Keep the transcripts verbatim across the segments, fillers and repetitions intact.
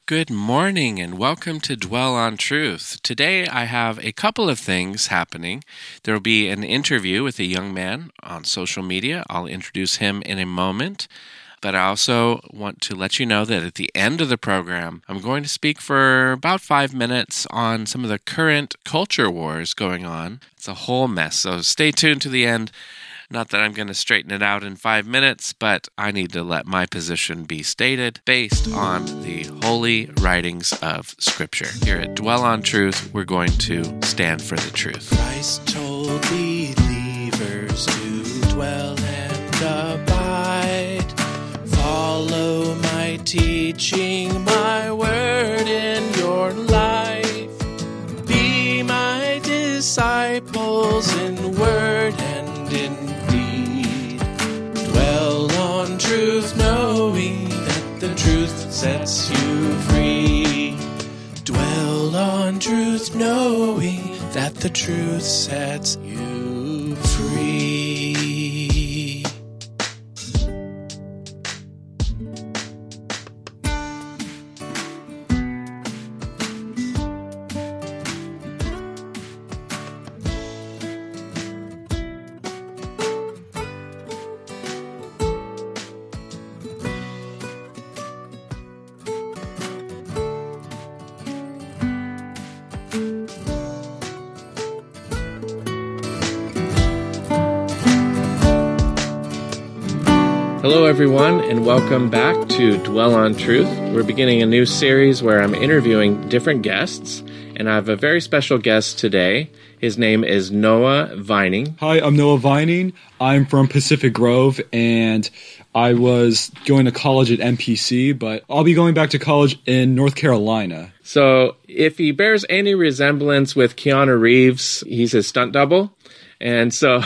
Good morning and welcome to Dwell on Truth. Today I have a couple of things happening. There will be an interview with a young man on social media. I'll introduce him in a moment. But I also want to let you know that at the end of the program, I'm going to speak for about five minutes on some of the current culture wars going on. It's a whole mess, so stay tuned to the end. Not that I'm going to straighten it out in five minutes, but I need to let my position be stated based on the holy writings of Scripture. Here at Dwell on Truth, we're going to stand for the truth. Christ told believers to dwell and abide. Follow my teaching, my word in your life. Be my disciples in word and in truth, knowing that the truth sets you free. Dwell on truth, knowing that the truth sets you free. Hello, everyone, and welcome back to Dwell on Truth. We're beginning a new series where I'm interviewing different guests, and I have a very special guest today. His name is Noah Vining. Hi, I'm Noah Vining. I'm from Pacific Grove, and I was going to college at M P C, but I'll be going back to college in North Carolina. So if he bears any resemblance with Keanu Reeves, he's his stunt double, and so...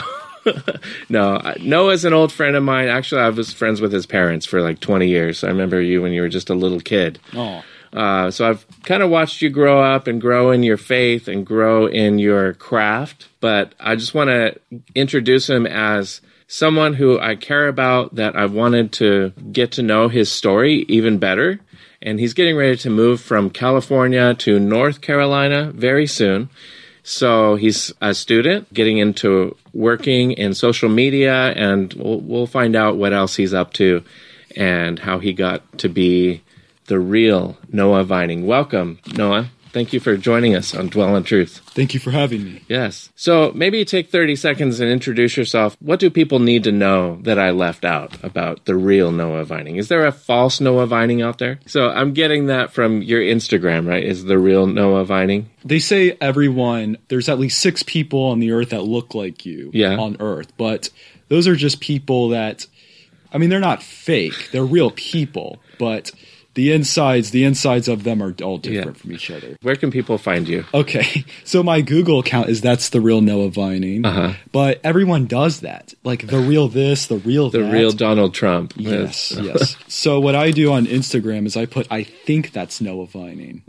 No, Noah's an old friend of mine. Actually, I was friends with his parents for like twenty years. I remember you when you were just a little kid. Oh. Uh, so I've kind of watched you grow up and grow in your faith and grow in your craft. But I just want to introduce him as someone who I care about, that I wanted to get to know his story even better. And he's getting ready to move from California to North Carolina very soon. So he's a student getting into working in social media, and we'll, we'll find out what else he's up to and how he got to be the real Noah Vining. Welcome, Noah. Thank you for joining us on Dwell on Truth. Thank you for having me. Yes. So maybe take thirty seconds and introduce yourself. What do people need to know that I left out about the real Noah Vining? Is there a false Noah Vining out there? So I'm getting that from your Instagram, right? Is the real Noah Vining? They say everyone, there's at least six people on the earth that look like you yeah. on earth. But those are just people that, I mean, they're not fake. They're real people. But the insides, the insides of them are all different yeah. from each other. Where can people find you? Okay, so my Google account is That's the Real Noah Vining. Uh-huh. But everyone does that. Like the real this, the real the that. The real Donald Trump. Yes, yes. So what I do on Instagram is I put, I think that's Noah Vining.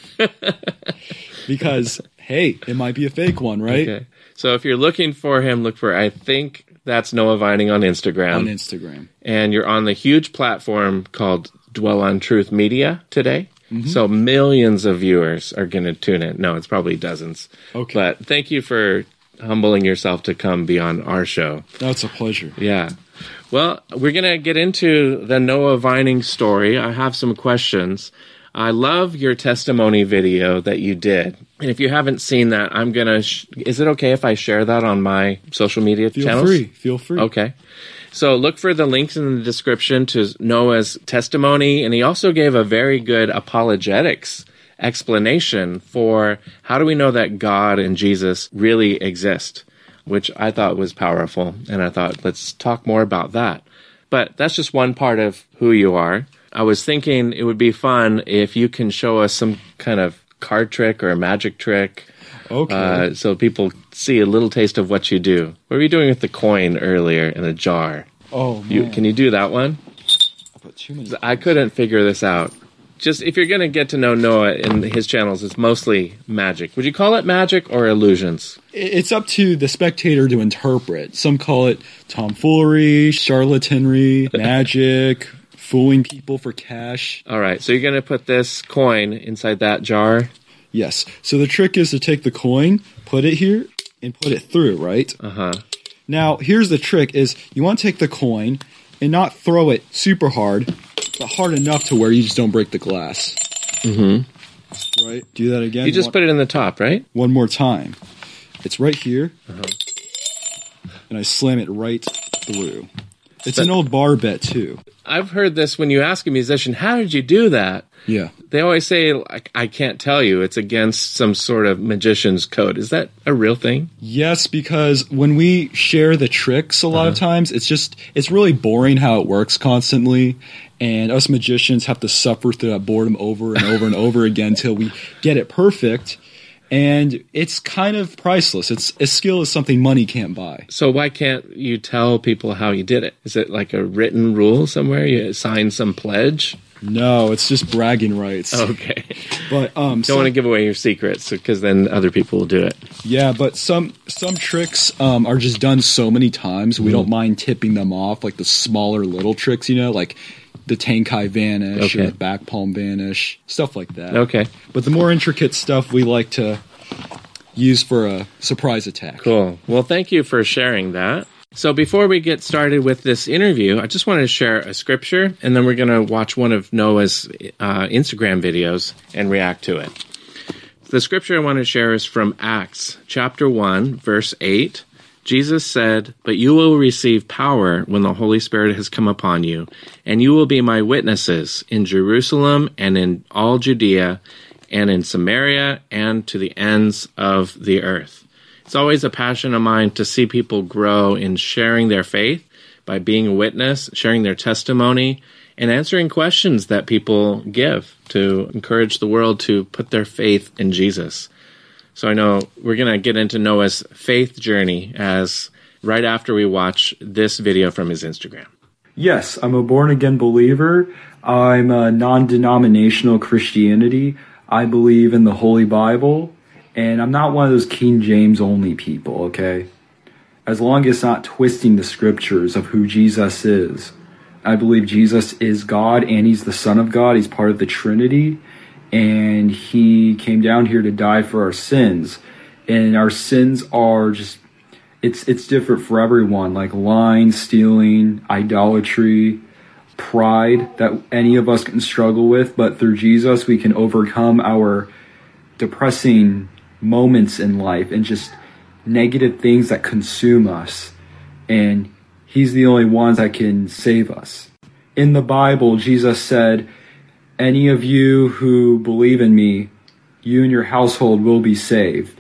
Because, hey, it might be a fake one, right? Okay. So if you're looking for him, look for I think that's Noah Vining on Instagram. On Instagram. And you're on the huge platform called Dwell on Truth Media today. Mm-hmm. So millions of viewers are going to tune in. No, it's probably dozens. Okay. But thank you for humbling yourself to come be on our show. That's a pleasure. Yeah. Well, we're going to get into the Noah Vining story. I have some questions. I love your testimony video that you did. And if you haven't seen that, I'm going to... Sh- is it okay if I share that on my social media Feel channels? Feel free. Feel free. Okay. So look for the links in the description to Noah's testimony. And he also gave a very good apologetics explanation for how do we know that God and Jesus really exist, which I thought was powerful. And I thought, let's talk more about that. But that's just one part of who you are. I was thinking it would be fun if you can show us some kind of card trick or a magic trick. Okay. Uh, so people see a little taste of what you do. What were you doing with the coin earlier in a jar? Oh, man. You, can you do that one? I put too many I couldn't figure this out. Just if you're going to get to know Noah in his channels, it's mostly magic. Would you call it magic or illusions? It's up to the spectator to interpret. Some call it tomfoolery, charlatanry, magic, fooling people for cash. All right, so you're going to put this coin inside that jar? Yes. So the trick is to take the coin, put it here, and put it through, right? Uh-huh. Now, here's the trick is you want to take the coin and not throw it super hard, but hard enough to where you just don't break the glass. Mm-hmm. Right? Do that again. You just one, put it in the top, right? One more time. It's right here. Uh-huh. And I slam it right through. It's But- an old bar bet, too. I've heard this when you ask a musician, how did you do that? Yeah. They always say, like, I can't tell you. It's against some sort of magician's code. Is that a real thing? Yes, because when we share the tricks a lot uh-huh. of times, it's just, it's really boring how it works constantly. And us magicians have to suffer through that boredom over and over and over again until we get it perfect. And it's kind of priceless. It's a skill is something money can't buy. So why can't you tell people how you did it? Is it like a written rule somewhere? You sign some pledge? No, it's just bragging rights. Okay. But um don't want to give away your secrets because then other people will do it. Yeah, but some some tricks um are just done so many times we mm. don't mind tipping them off, like the smaller little tricks, you know, like the Tenkai Vanish okay. or the Back Palm Vanish, stuff like that. Okay. But the more intricate stuff we like to use for a surprise attack. Cool. Well, thank you for sharing that. So before we get started with this interview, I just wanted to share a scripture, and then we're going to watch one of Noah's uh, Instagram videos and react to it. The scripture I want to share is from Acts chapter one, verse eight. Jesus said, "But you will receive power when the Holy Spirit has come upon you, and you will be my witnesses in Jerusalem and in all Judea and in Samaria and to the ends of the earth." It's always a passion of mine to see people grow in sharing their faith by being a witness, sharing their testimony, and answering questions that people give to encourage the world to put their faith in Jesus. So I know we're going to get into Noah's faith journey as right after we watch this video from his Instagram. Yes, I'm a born-again believer. I'm a non-denominational Christianity. I believe in the Holy Bible, and I'm not one of those King James only people, okay? As long as it's not twisting the scriptures of who Jesus is. I believe Jesus is God, and he's the Son of God. He's part of the Trinity. And he came down here to die for our sins. And our sins are just, it's it's different for everyone, like lying, stealing, idolatry, pride that any of us can struggle with. But through Jesus, we can overcome our depressing moments in life and just negative things that consume us. And he's the only one that can save us. In the Bible, Jesus said, "Any of you who believe in me, you and your household will be saved."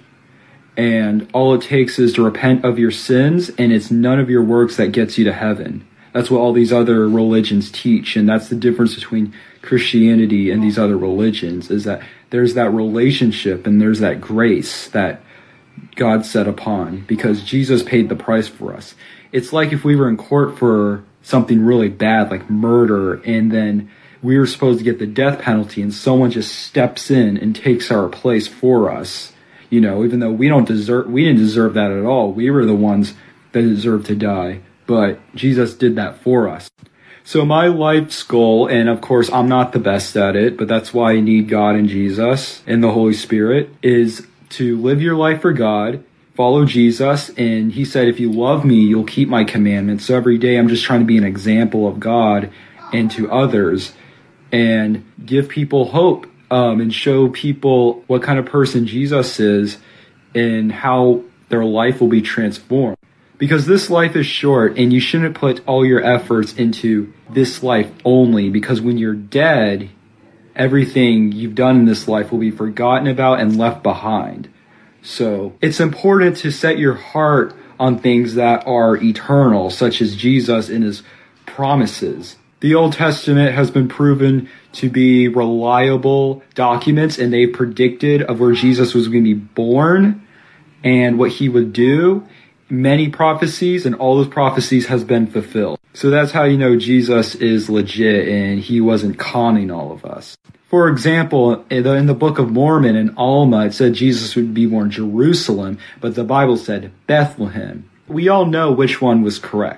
And all it takes is to repent of your sins, and it's none of your works that gets you to heaven. That's what all these other religions teach, and that's the difference between Christianity and these other religions, is that there's that relationship and there's that grace that God set upon because Jesus paid the price for us. It's like if we were in court for something really bad, like murder, and then we were supposed to get the death penalty and someone just steps in and takes our place for us. You know, even though we don't deserve, we didn't deserve that at all. We were the ones that deserved to die, but Jesus did that for us. So my life's goal, and of course I'm not the best at it, but that's why I need God and Jesus and the Holy Spirit, is to live your life for God, follow Jesus, and he said, if you love me, you'll keep my commandments. So every day I'm just trying to be an example of God and to others, and give people hope um, and show people what kind of person Jesus is and how their life will be transformed. Because this life is short, and you shouldn't put all your efforts into this life only, because when you're dead, everything you've done in this life will be forgotten about and left behind. So it's important to set your heart on things that are eternal, such as Jesus and his promises. The Old Testament has been proven to be reliable documents, and they predicted of where Jesus was going to be born and what he would do. Many prophecies, and all those prophecies has been fulfilled. So that's how you know Jesus is legit and he wasn't conning all of us. For example, in the Book of Mormon in Alma, it said Jesus would be born in Jerusalem, but the Bible said Bethlehem. We all know which one was correct.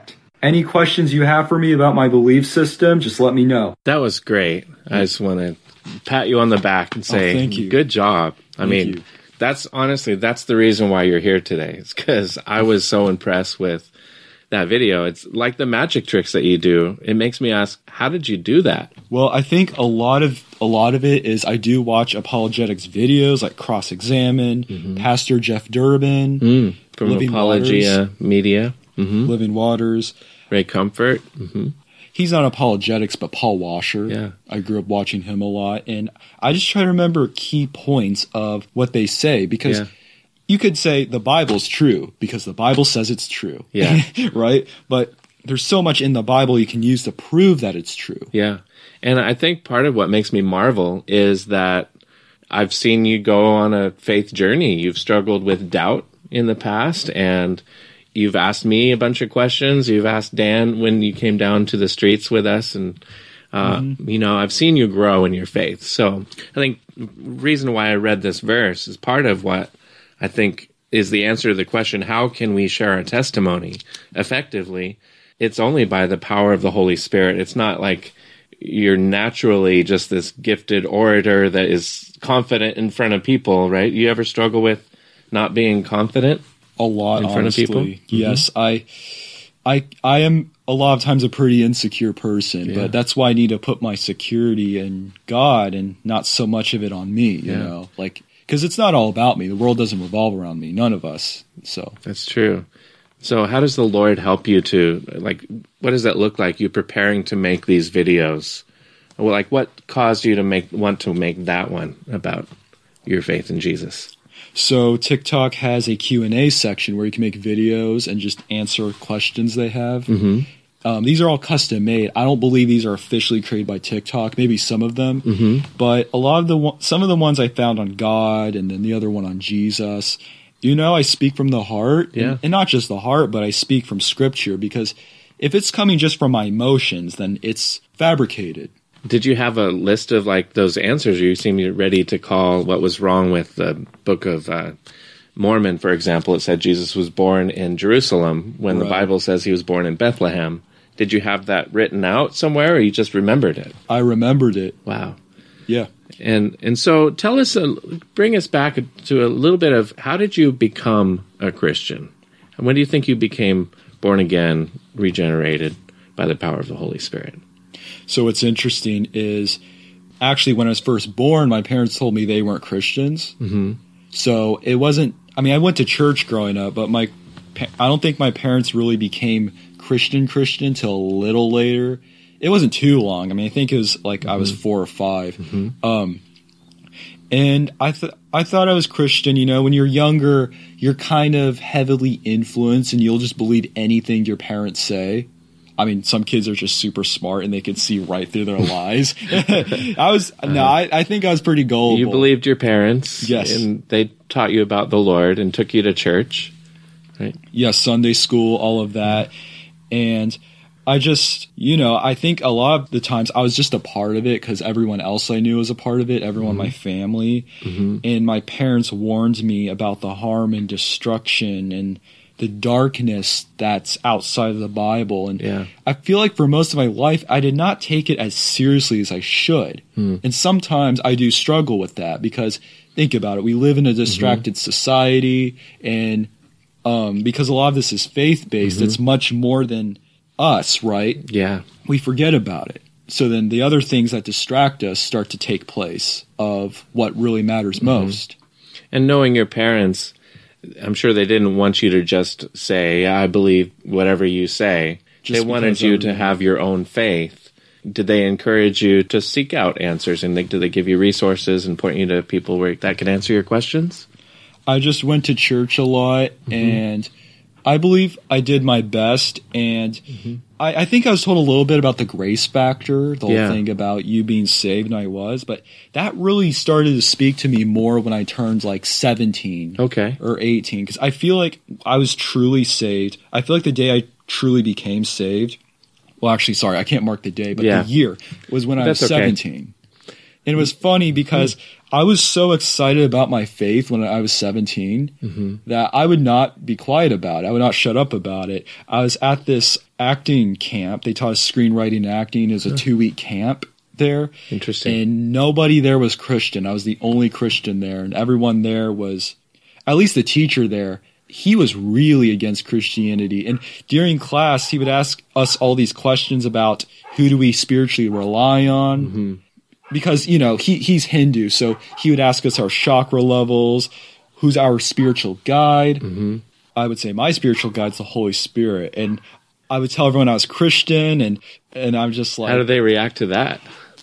any questions you have for me about my belief system, just let me know. That was great. I just want to pat you on the back and say, oh, thank you. Good job. I thank mean, you. that's honestly, that's the reason why you're here today. It's because I was so impressed with that video. It's like the magic tricks that you do. It makes me ask, how did you do that? Well, I think a lot of a lot of it is I do watch apologetics videos like Cross Examine, mm-hmm. Pastor Jeff Durbin, mm, from Living Apologia Waters, Media, mm-hmm. Living Waters, Ray Comfort. Mm-hmm. He's not apologetics, but Paul Washer. Yeah. I grew up watching him a lot, and I just try to remember key points of what they say because. Yeah. You could say the Bible's true because the Bible says it's true. Yeah. Right? But there's so much in the Bible you can use to prove that it's true. Yeah. And I think part of what makes me marvel is that I've seen you go on a faith journey. You've struggled with doubt in the past, and you've asked me a bunch of questions. You've asked Dan when you came down to the streets with us, and uh, mm-hmm. you know, I've seen you grow in your faith. So I think the reason why I read this verse is part of what I think is the answer to the question, how can we share our testimony effectively? It's only by the power of the Holy Spirit. It's not like you're naturally just this gifted orator that is confident in front of people, right? You ever struggle with not being confident? A lot, in front honestly. of people? Yes, mm-hmm. I, I, I am a lot of times a pretty insecure person, yeah. but that's why I need to put my security in God and not so much of it on me, you yeah. know, like, because it's not all about me. The world doesn't revolve around me. None of us. So that's true. So how does the Lord help you to, like, what does that look like, you preparing to make these videos? Well, like, what caused you to make want to make that one about your faith in Jesus? So TikTok has a Q and A section where you can make videos and just answer questions they have. Mm-hmm. Um, these are all custom made. I don't believe these are officially created by TikTok. Maybe some of them, mm-hmm. but a lot of the some of the ones I found on God, and then the other one on Jesus. You know, I speak from the heart, yeah. and, and not just the heart, but I speak from Scripture. Because if it's coming just from my emotions, then it's fabricated. Did you have a list of like those answers? Or you seem ready to call what was wrong with the Book of Uh, Mormon, for example? It said Jesus was born in Jerusalem when right. the Bible says he was born in Bethlehem. Did you have that written out somewhere, or you just remembered it? I remembered it. Wow. Yeah. And and so tell us, a, bring us back to a little bit of how did you become a Christian? And when do you think you became born again, regenerated by the power of the Holy Spirit? So what's interesting is actually when I was first born, my parents told me they weren't Christians. Mm-hmm. So it wasn't, I mean, I went to church growing up, but my I don't think my parents really became Christian Christian till a little later. It wasn't too long. I mean, I think it was like mm-hmm. I was four or five. Mm-hmm. Um, and I th- I thought I was Christian. You know, when you're younger, you're kind of heavily influenced and you'll just believe anything your parents say. I mean, some kids are just super smart and they can see right through their lies. I was, uh, no, I, I think I was pretty gullible. You believed your parents. Yes. And they taught you about the Lord and took you to church, right? Yes, Sunday school, all of that. And I just, you know, I think a lot of the times I was just a part of it because everyone else I knew was a part of it, everyone in mm-hmm. my family. Mm-hmm. And my parents warned me about the harm and destruction and the darkness that's outside of the Bible. And yeah. I feel like for most of my life, I did not take it as seriously as I should. Hmm. And sometimes I do struggle with that because think about it. We live in a distracted mm-hmm. society, and um, because a lot of this is faith-based, mm-hmm. it's much more than us, right? Yeah. We forget about it. So then the other things that distract us start to take place of what really matters mm-hmm. most. And knowing your parents, I'm sure they didn't want you to just say, yeah, I believe whatever you say. Just they wanted you to have your own faith. Did they encourage you to seek out answers? And they, did they give you resources and point you to people where that could answer your questions? I just went to church a lot, mm-hmm. and I believe I did my best. And mm-hmm. I, I think I was told a little bit about the grace factor, the whole yeah. thing about you being saved, and I was. But that really started to speak to me more when I turned like seventeen okay. or eighteen. Because I feel like I was truly saved. I feel like the day I truly became saved, well, actually, sorry, I can't mark the day, but yeah. the year was when I That's was okay. seventeen. And it was funny because I was so excited about my faith when I was seventeen mm-hmm. that I would not be quiet about it. I would not shut up about it. I was at this acting camp. They taught us screenwriting and acting. It was a huh. two-week camp there. Interesting. And nobody there was Christian. I was the only Christian there. And everyone there was, at least the teacher there, he was really against Christianity. And during class, he would ask us all these questions about who do we spiritually rely on? Mm-hmm. Because, you know, he he's Hindu, so he would ask us our chakra levels, who's our spiritual guide. Mm-hmm. I would say my spiritual guide's the Holy Spirit. And I would tell everyone I was Christian, and, and I'm just like... How did they react to that?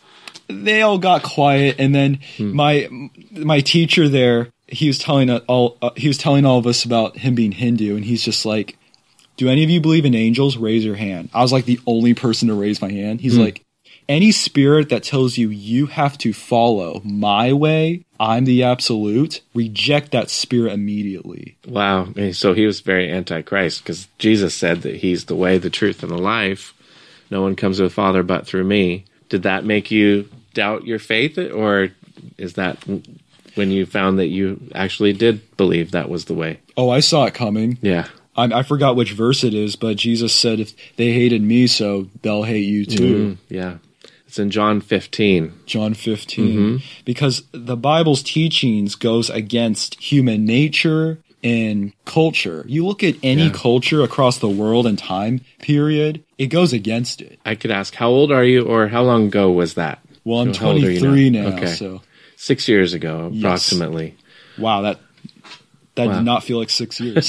They all got quiet, and then hmm. my my teacher there, he was telling all uh, he was telling all of us about him being Hindu, and he's just like, do any of you believe in angels? Raise your hand. I was like the only person to raise my hand. He's hmm. like, any spirit that tells you you have to follow my way, I'm the absolute, reject that spirit immediately. Wow. So he was very anti-Christ because Jesus said that he's the way, the truth, and the life. No one comes to the Father but through me. Did that make you doubt your faith, or is that when you found that you actually did believe that was the way? Oh, I saw it coming. Yeah. I, I forgot which verse it is, but Jesus said, if they hated me, so they'll hate you too. Mm-hmm. Yeah. It's in John fifteen. John fifteen. Mm-hmm. Because the Bible's teachings goes against human nature and culture. You look at any yeah. culture across the world and time period, it goes against it. I could ask, how old are you, or how long ago was that? Well, I'm so twenty-three now? now. Okay. So Six years ago, approximately. Yes. Wow, that that wow. did not feel like six years.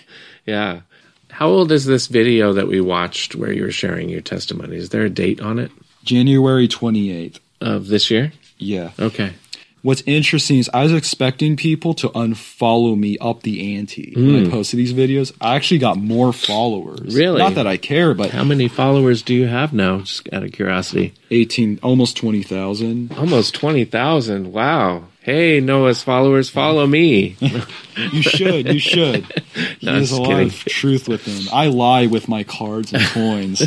Yeah. How old is this video that we watched where you were sharing your testimony? Is there a date on it? January twenty-eighth. Of this year? Yeah. Okay. What's interesting is I was expecting people to unfollow me up the ante mm. when I posted these videos. I actually got more followers. Really? Not that I care, but... How many followers do you have now, just out of curiosity? eighteen, almost twenty thousand. Almost twenty thousand. Wow. Hey, Noah's followers, follow me. You should. You should. No, There's a kidding. lot of truth with him. I lie with my cards and coins.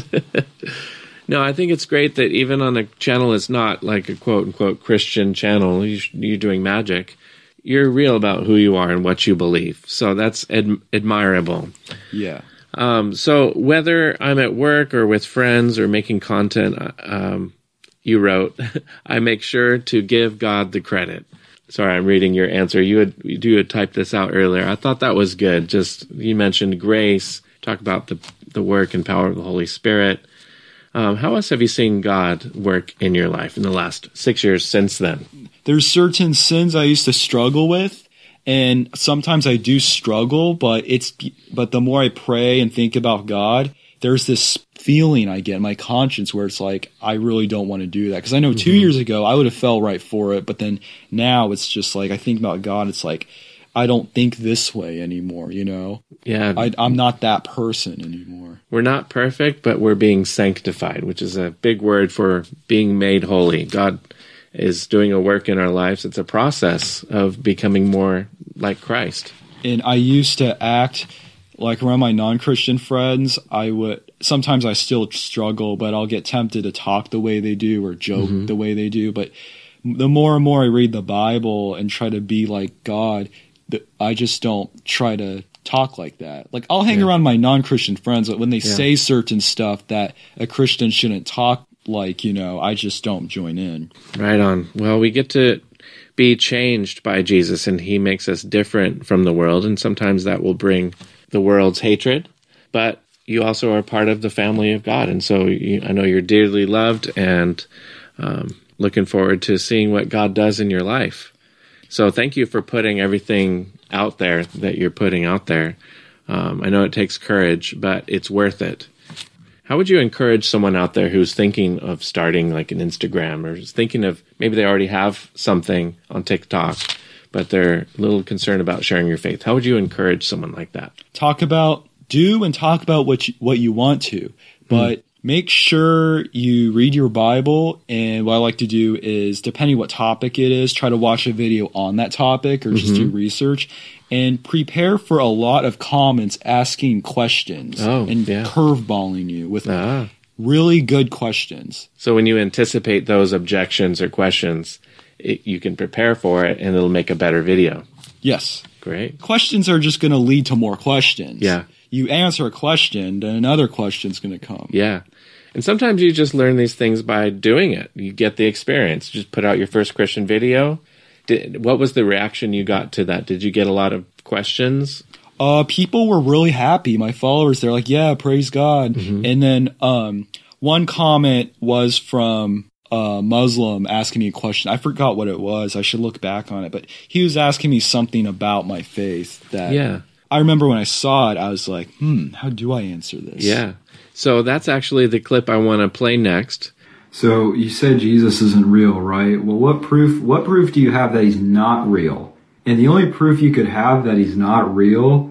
No, I think it's great that even on a channel that's not like a quote-unquote Christian channel, you're doing magic, you're real about who you are and what you believe. So that's ad- admirable. Yeah. Um, so whether I'm at work or with friends or making content, um, you wrote, I make sure to give God the credit. Sorry, I'm reading your answer. You had, you had typed this out earlier. I thought that was good. Just, you mentioned grace, talk about the, the work and power of the Holy Spirit. Um, how else have you seen God work in your life in the last six years since then? There's certain sins I used to struggle with, and sometimes I do struggle, but it's but the more I pray and think about God, there's this feeling I get in my conscience where it's like, I really don't want to do that. Because I know mm-hmm. two years ago, I would have fell right for it, but then now it's just like, I think about God, it's like, I don't think this way anymore, you know? Yeah. I, I'm not that person anymore. We're not perfect, but we're being sanctified, which is a big word for being made holy. God is doing a work in our lives. It's a process of becoming more like Christ. And I used to act like around my non-Christian friends. I would, sometimes I still struggle, but I'll get tempted to talk the way they do or joke mm-hmm. the way they do. But the more and more I read the Bible and try to be like God, I just don't try to talk like that. Like, I'll hang yeah. around my non-Christian friends, but when they yeah. say certain stuff that a Christian shouldn't talk like, you know, I just don't join in. Right on. Well, we get to be changed by Jesus, and he makes us different from the world, and sometimes that will bring the world's hatred, but you also are part of the family of God, and so you, I know you're dearly loved, and um, looking forward to seeing what God does in your life. So thank you for putting everything out there that you're putting out there. Um, I know it takes courage, but it's worth it. How would you encourage someone out there who's thinking of starting like an Instagram, or is thinking of maybe they already have something on TikTok, but they're a little concerned about sharing your faith? How would you encourage someone like that? Talk about, do and talk about what you, what you want to, but mm. make sure you read your Bible, and what I like to do is, depending what topic it is, try to watch a video on that topic or just mm-hmm. do research, and prepare for a lot of comments asking questions oh, and yeah. curveballing you with ah. really good questions. So when you anticipate those objections or questions, it, you can prepare for it, and it'll make a better video. Yes. Great. Questions are just going to lead to more questions. Yeah. You answer a question, then another question's going to come. Yeah. And sometimes you just learn these things by doing it. You get the experience. Just put out your first Christian video. Did, what was the reaction you got to that? Did you get a lot of questions? Uh, people were really happy. My followers, they're like, yeah, praise God. Mm-hmm. And then um, one comment was from a Muslim asking me a question. I forgot what it was. I should look back on it. But he was asking me something about my faith that Yeah. I remember when I saw it, I was like, hmm, how do I answer this? Yeah. So that's actually the clip I want to play next. So you said Jesus isn't real, right? Well, what proof, what proof do you have that he's not real? And the only proof you could have that he's not real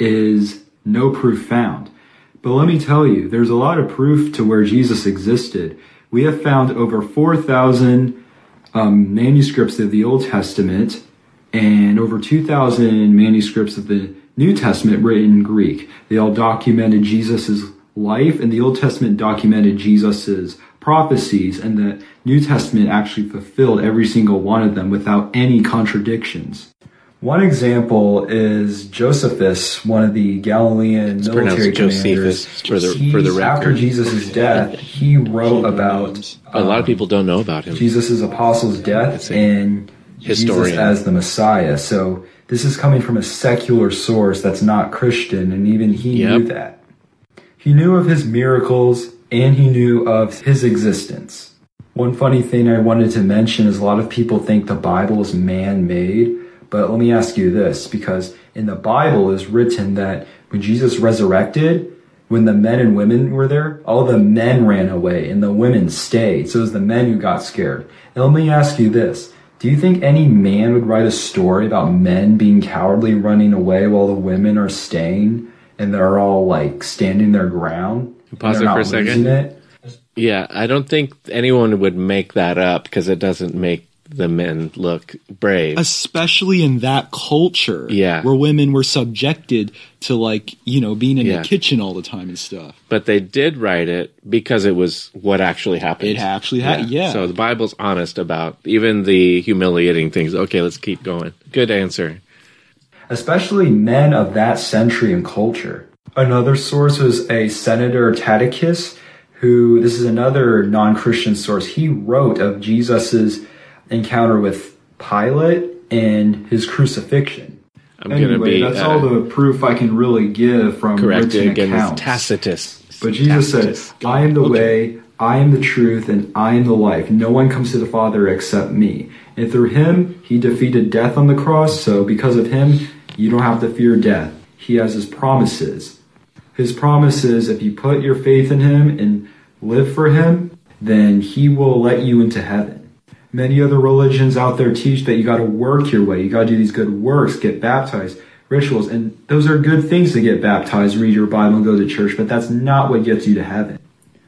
is no proof found. But let me tell you, there's a lot of proof to where Jesus existed. We have found over four thousand um, manuscripts of the Old Testament and over two thousand manuscripts of the New Testament written in Greek. They all documented Jesus' life, and the Old Testament documented Jesus' prophecies, and the New Testament actually fulfilled every single one of them without any contradictions. One example is Josephus, one of the Galilean It's military pronounced commanders. Josephus for the, for the He's- After record. Jesus' death, he wrote about A lot of people don't know about him. Jesus' apostles' death It's a and Jesus historian. as the Messiah. So this is coming from a secular source that's not Christian, and even he Yep. knew that. He knew of his miracles, and he knew of his existence. One funny thing I wanted to mention is a lot of people think the Bible is man-made, but let me ask you this, because in the Bible is written that when Jesus resurrected, when the men and women were there, all the men ran away and the women stayed. So it was the men who got scared. And let me ask you this. Do you think any man would write a story about men being cowardly running away while the women are staying and they're all like standing their ground? Pause They're it for not a second. losing it? Yeah, I don't think anyone would make that up because it doesn't make the men look brave. Especially in that culture, Yeah. where women were subjected to, like, you know, being in Yeah. the kitchen all the time and stuff. But they did write it because it was what actually happened. It actually happened, yeah. So the Bible's honest about even the humiliating things. Okay, let's keep going. Good answer. Especially men of that century and culture. Another source was a Senator Tacitus, who, this is another non-Christian source, he wrote of Jesus's encounter with Pilate and his crucifixion. I'm Anyway, going to be that's uh, all the proof I can really give from corrected written again. accounts. It's Tacitus. But Jesus Tacitus. said, I am the way, I am the truth, and I am the life. No one comes to the Father except me. And through him, he defeated death on the cross, so because of him, you don't have to fear death. He has his promises. His promises, if you put your faith in him and live for him, then he will let you into heaven. Many other religions out there teach that you got to work your way. You got to do these good works, get baptized, rituals. And those are good things to get baptized, read your Bible, and go to church. But that's not what gets you to heaven.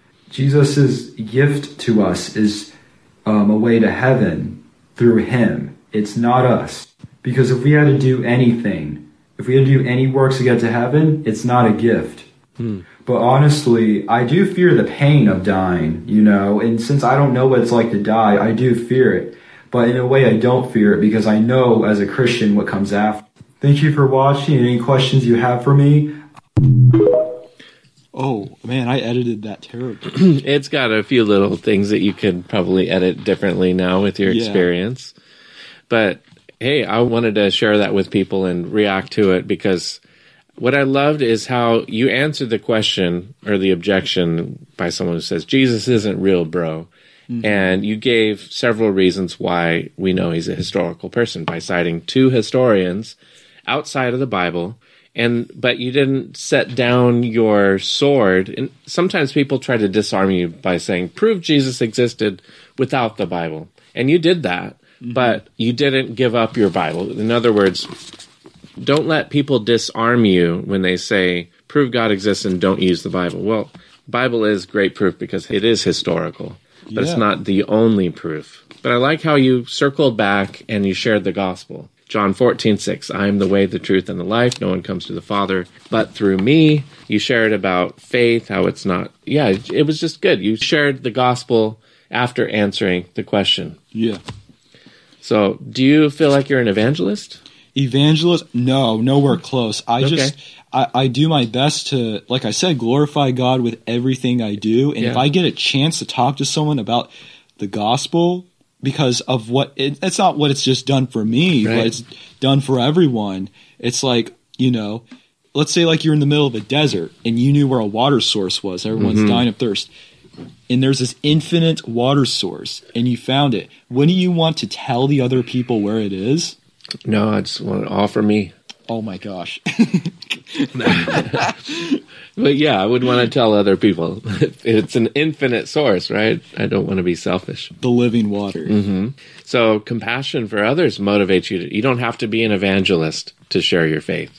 Jesus' gift to us is um, a way to heaven through him. It's not us. Because if we had to do anything, if we had to do any works to get to heaven, it's not a gift. Hmm. But honestly, I do fear the pain of dying, you know, and since I don't know what it's like to die, I do fear it. But in a way, I don't fear it because I know as a Christian what comes after. Thank you for watching. Any questions you have for me? Oh, man, I edited that terribly. It's got a few little things that you could probably edit differently now with your Yeah. experience. But hey, I wanted to share that with people and react to it because what I loved is how you answered the question or the objection by someone who says, Jesus isn't real, bro. Mm-hmm. And you gave several reasons why we know he's a historical person by citing two historians outside of the Bible. And but you didn't set down your sword. And sometimes people try to disarm you by saying, prove Jesus existed without the Bible. And you did that, mm-hmm. but you didn't give up your Bible. In other words, don't let people disarm you when they say, prove God exists and don't use the Bible. Well, the Bible is great proof because it is historical, but Yeah. it's not the only proof. But I like how you circled back and you shared the gospel. John fourteen six, I am the way, the truth, and the life. No one comes to the Father but through me. You shared about faith, how it's not. Yeah, it was just good. You shared the gospel after answering the question. Yeah. So, do you feel like you're an evangelist? Evangelist? No, nowhere close. I Okay. just, I, I do my best to, like I said, glorify God with everything I do. And if Yeah. I get a chance to talk to someone about the gospel, because of what, it, it's not what it's just done for me, Right. but it's done for everyone. It's like, you know, let's say like you're in the middle of a desert and you knew where a water source was. Everyone's Mm-hmm. dying of thirst. And there's this infinite water source and you found it. Wouldn't you want to tell the other people where it is? No, I just want to offer me. Oh my gosh. But yeah, I would want to tell other people. It's an infinite source, right? I don't want to be selfish. The living water. Mm-hmm. So compassion for others motivates you. To, you don't have to be an evangelist to share your faith.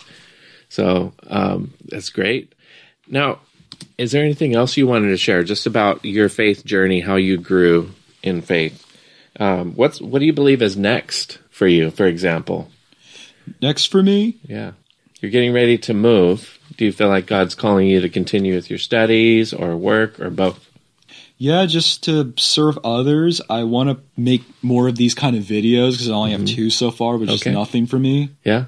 So um, that's great. Now, is there anything else you wanted to share just about your faith journey, how you grew in faith? Um, what's what do you believe is next for you, for example? Next for me, Yeah. You're getting ready to move. Do you feel like God's calling you to continue with your studies or work or both? yeah, just to serve others. I want to make more of these kind of videos because I only have two so far, which Okay. is nothing for me. Yeah?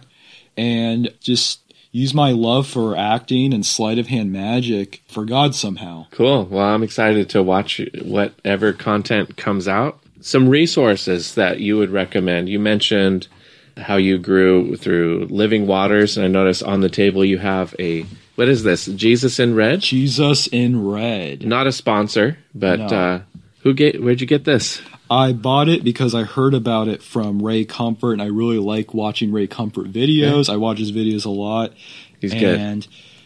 And just use my love for acting and sleight of hand magic for God somehow. Cool. Well, I'm excited to watch whatever content comes out. Some resources that you would recommend. You mentioned how you grew through Living Waters, and I noticed on the table you have a, what is this, Jesus in Red? Jesus in Red. Not a sponsor, but No. uh, who get? Where'd you get this? I bought it because I heard about it from Ray Comfort, and I really like watching Ray Comfort videos. I watch his videos a lot. He's good. And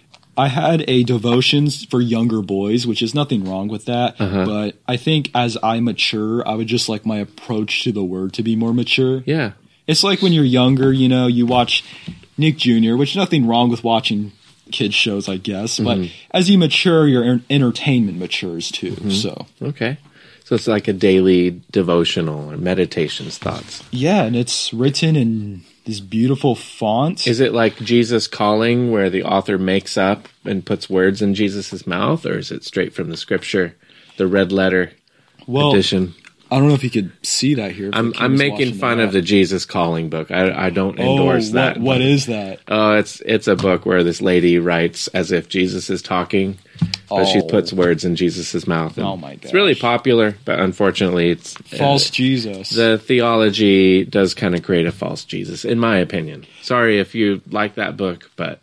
I had a devotions for younger boys, which is nothing wrong with that. Uh-huh. But I think as I mature, I would just like my approach to the word to be more mature. Yeah. It's like when you're younger, you know, you watch Nick Junior, which nothing wrong with watching kids shows, I guess. But Mm-hmm. as you mature, your en- entertainment matures too. Mm-hmm. So Okay. So it's like a daily devotional or meditations thoughts. yeah, and it's written in this beautiful font. Is it like Jesus Calling, where the author makes up and puts words in Jesus' mouth, or is it straight from the scripture, the red letter well, edition? I don't know if you could see that here. if I'm the I'm camera's making watching fun that. of the Jesus Calling book. I I don't Oh, endorse what- that. what book. is that? Oh, it's it's a book where this lady writes as if Jesus is talking, but she Oh. puts words in Jesus' mouth. and Oh, my It's really gosh. popular, but unfortunately, it's False uh, Jesus. The theology does kind of create a false Jesus, in my opinion. Sorry if you like that book, but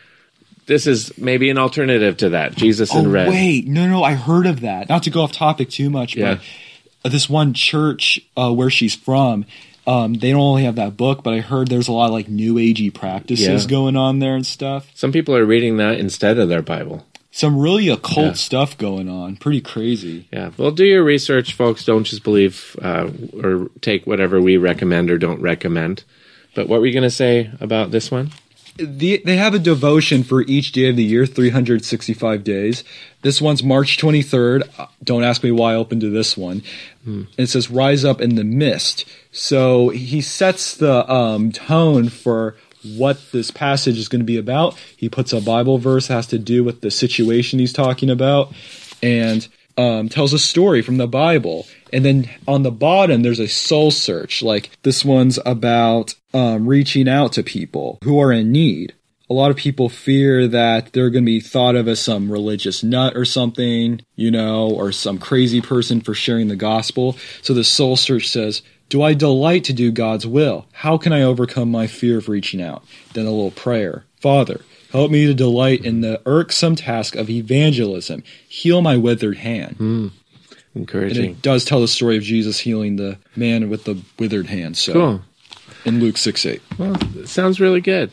this is maybe an alternative to that. Jesus oh in Red. wait, no, no, I heard of that. Not to go off topic too much, Yeah. but this one church uh, where she's from, um, they don't only have that book, but I heard there's a lot of like new agey practices Yeah. going on there and stuff. Some people are reading that instead of their Bible. Some really occult Yeah. stuff going on. Pretty crazy. Yeah, well, do your research, folks. Don't just believe uh, or take whatever we recommend or don't recommend. But what were you going to say about this one? The, they have a devotion for each day of the year, three hundred sixty-five days. This one's March twenty-third. Uh, Don't ask me why I opened to this one. And it says, Rise Up in the Mist. So he sets the um, tone for what this passage is going to be about. He puts a Bible verse that has to do with the situation he's talking about and um, tells a story from the Bible. And then on the bottom, there's a soul search. Like this one's about um, reaching out to people who are in need. A lot of people fear that they're going to be thought of as some religious nut or something, you know, or some crazy person for sharing the gospel. So the soul search says, do I delight to do God's will? How can I overcome my fear of reaching out? Then a little prayer. Father, help me to delight in the irksome task of evangelism. Heal my withered hand. And Encouraging. it does tell the story of Jesus healing the man with the withered hand. So Cool. in Luke six eight. Well, it sounds really good.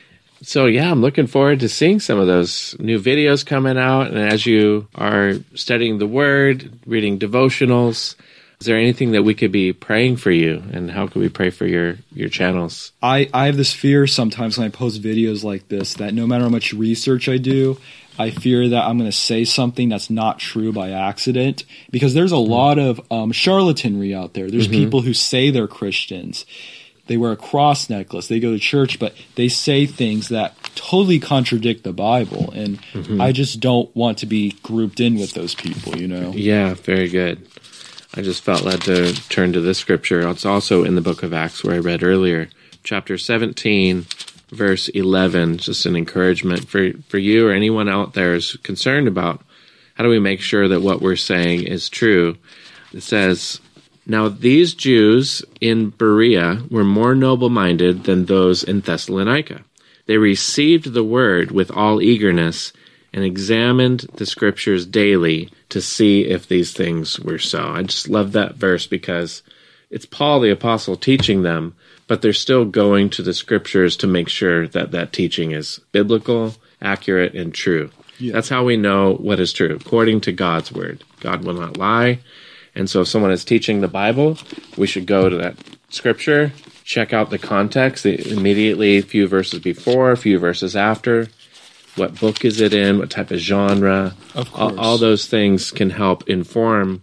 So, yeah, I'm looking forward to seeing some of those new videos coming out. And as you are studying the Word, reading devotionals, is there anything that we could be praying for you? And how could we pray for your, your channels? I, I have this fear sometimes when I post videos like this that no matter how much research I do, I fear that I'm going to say something that's not true by accident, because there's a lot of um, charlatanry out there. There's people who say they're Christians. They wear a cross necklace. They go to church, but they say things that totally contradict the Bible. And I just don't want to be grouped in with those people, you know? Yeah, very good. I just felt led to turn to this scripture. It's also in the book of Acts where I read earlier, chapter seventeen, verse eleven, just an encouragement for, for you or anyone out there who's concerned about how do we make sure that what we're saying is true. It says, "Now these Jews in Berea were more noble-minded than those in Thessalonica. They received the word with all eagerness and examined the scriptures daily to see if these things were so." I just love that verse because it's Paul the apostle teaching them, but they're still going to the scriptures to make sure that that teaching is biblical, accurate, and true. Yeah. That's how we know what is true, according to God's word. God will not lie. And so if someone is teaching the Bible, we should go to that scripture, check out the context, immediately a few verses before, a few verses after. What book is it in? What type of genre? Of course. All, all those things can help inform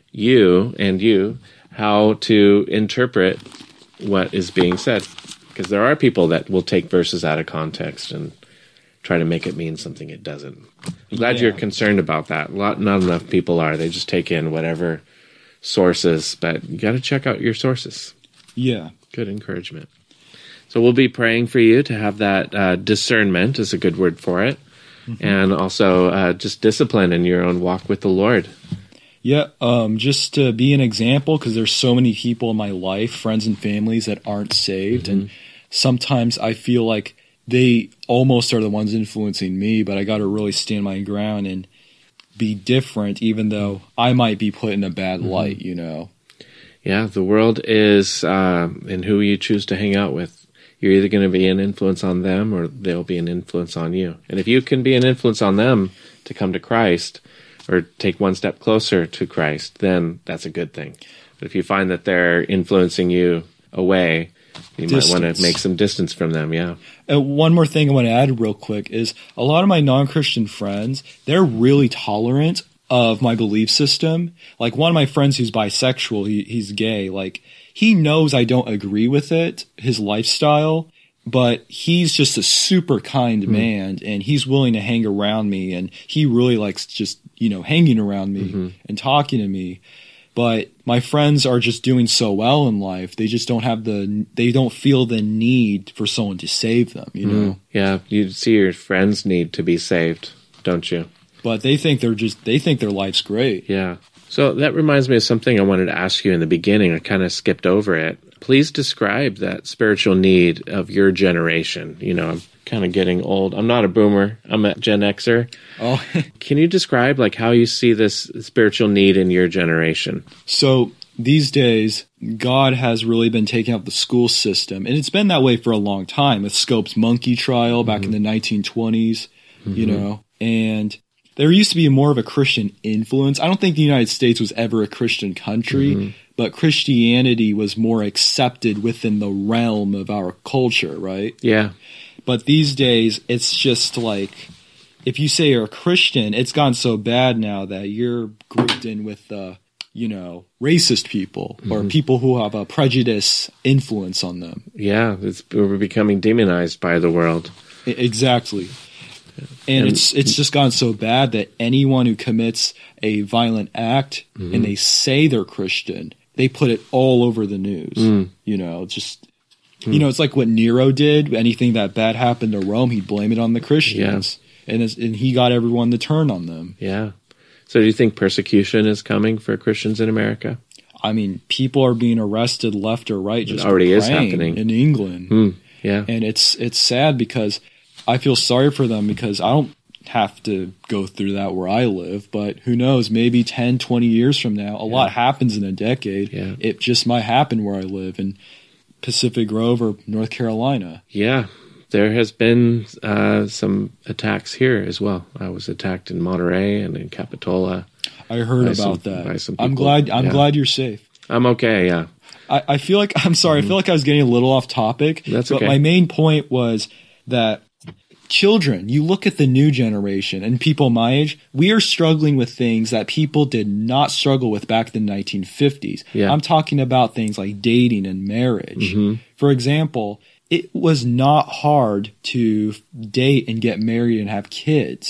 you and you how to interpret what is being said. Because there are people that will take verses out of context and try to make it mean something it doesn't. I'm glad yeah. you're concerned about that. A lot, not enough people are. They just take in whatever sources, but you got to check out your sources. Yeah. Good encouragement. So we'll be praying for you to have that uh, discernment is a good word for it. Mm-hmm. And also uh, just discipline in your own walk with the Lord. Yeah, um, just to be an example, because there's so many people in my life, friends and families that aren't saved. Mm-hmm. And sometimes I feel like they almost are the ones influencing me, but I got to really stand my ground and be different, even though I might be put in a bad mm-hmm. light, you know. Yeah, the world is uh, in who you choose to hang out with. You're either going to be an influence on them or they'll be an influence on you. And if you can be an influence on them to come to Christ or take one step closer to Christ, then that's a good thing. But if you find that they're influencing you away, you distance. might want to make some distance from them, yeah. Uh, one more thing I want to add real quick is a lot of my non-Christian friends, they're really tolerant of my belief system. Like one of my friends who's bisexual, he, he's gay, like he knows I don't agree with it, his lifestyle, but he's just a super kind mm-hmm. man and he's willing to hang around me and he really likes just, you know, hanging around me mm-hmm. and talking to me. But my friends are just doing so well in life. They just don't have the, they don't feel the need for someone to save them, you know? Mm, yeah. You see your friends need to be saved, don't you? But they think they're just, they think their life's great. Yeah. So that reminds me of something I wanted to ask you in the beginning. I kind of skipped over it. Please describe that spiritual need of your generation. You know, I'm kind of getting old. I'm not a boomer. I'm a Gen Xer. Oh. Can you describe like how you see this spiritual need in your generation? So these days, God has really been taking out the school system. And it's been that way for a long time with Scopes monkey trial back mm-hmm. in the nineteen twenties, mm-hmm. you know, and there used to be more of a Christian influence. I don't think the United States was ever a Christian country, mm-hmm. but Christianity was more accepted within the realm of our culture, right? Yeah. But these days, it's just like, if you say you're a Christian, it's gone so bad now that you're grouped in with the, you know, racist people mm-hmm. or people who have a prejudice influence on them. Yeah, it's, we're becoming demonized by the world. Exactly. And, and it's it's just gone so bad that anyone who commits a violent act mm-hmm. and they say they're Christian, they put it all over the news. Mm. You know, just mm. you know, it's like what Nero did. Anything that bad happened to Rome, he'd blame it on the Christians, yeah. and and he got everyone to turn on them. Yeah. So, do you think persecution is coming for Christians in America? I mean, people are being arrested left or right. Just it already is happening in England. Mm. Yeah, and it's it's sad because I feel sorry for them because I don't have to go through that where I live, but who knows, maybe ten, twenty years from now, a yeah. lot happens in a decade. Yeah. It just might happen where I live in Pacific Grove or North Carolina. Yeah, there has been uh, some attacks here as well. I was attacked in Monterey and in Capitola. I heard about some, that. By some people. I'm glad. I'm yeah. glad you're safe. I'm okay. Yeah. I, I feel like I'm sorry. Mm-hmm. I feel like I was getting a little off topic. That's but okay. My main point was that children, you look at the new generation and people my age, we are struggling with things that people did not struggle with back in the nineteen fifties. Yeah. I'm talking about things like dating and marriage. Mm-hmm. For example, it was not hard to date and get married and have kids.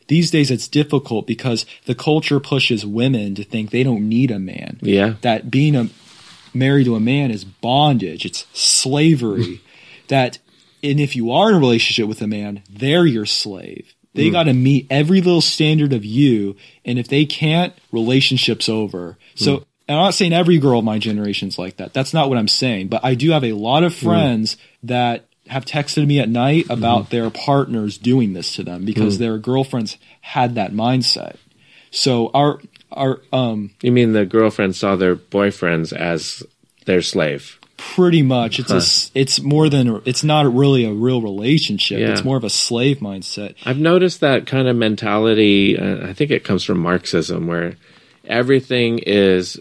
these days it's difficult because the culture pushes women to think they don't need a man. Yeah. That being a married to a man is bondage. It's slavery. that, and if you are in a relationship with a man, they're your slave. They mm. got to meet every little standard of you. And if they can't, relationship's over. So mm. I'm not saying every girl of my generation's like that. That's not what I'm saying. But I do have a lot of friends mm. that have texted me at night about mm. their partners doing this to them because mm. their girlfriends had that mindset. So our, our, um, you mean the girlfriends saw their boyfriends as their slave? Pretty much. It's huh. a, it's more than, it's not really a real relationship. Yeah. It's more of a slave mindset. I've noticed that kind of mentality. Uh, I think it comes from Marxism, where everything is